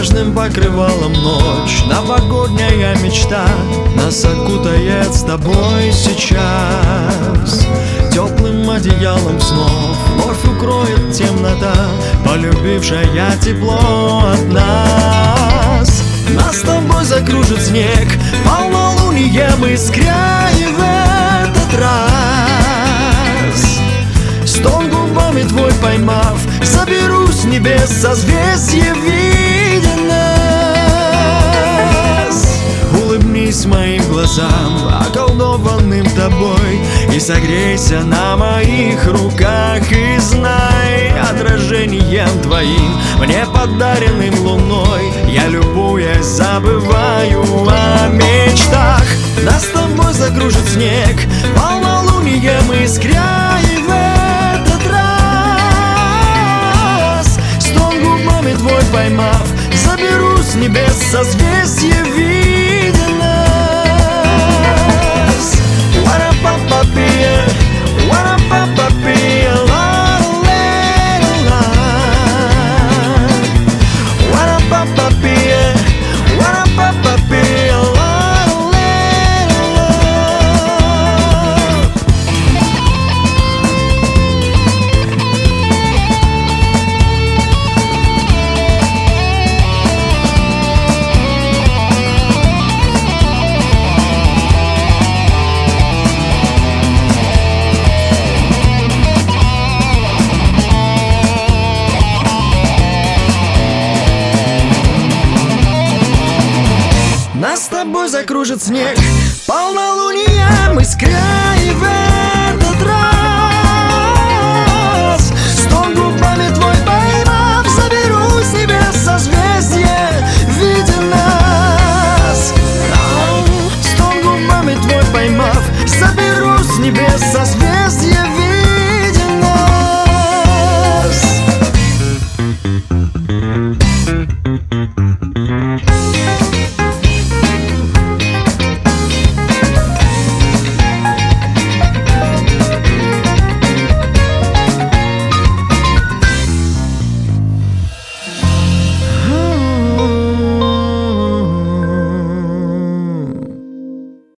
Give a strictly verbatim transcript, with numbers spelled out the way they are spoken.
снежным покрывалом ночь, новогодняя мечта нас окутает с тобой сейчас. Теплым одеялом снов вновь укроет темнота, полюбившая тепло от нас. Нас с тобой закружит снег, полнолунием искря, и в этот раз стон губами твой поймав, заберу с небес созвездие видя нас. Улыбнись моим глазам, околдованным тобой, и согрейся на моих руках. И знай, отражением твоим, мне подаренным луной, я, любуясь, забываю о мечтах. Нас с тобой закружит снег, полнолунием искря, и в этот раз стон губами твой поймав, заберу с небес созвездие видя нас. Уара-па-па-пия, уара-па-па-пия, ла-ла-ла-ла. Уара-па-па-пия, уара-па-па-пия, ла-ла-ла-ла. Нас с тобой закружит снег, полнолунием искря, и в этот раз стон губами твой поймав, заберу с небес созвездие видя нас. Стон губами твой поймав, заберу с небес созвездие.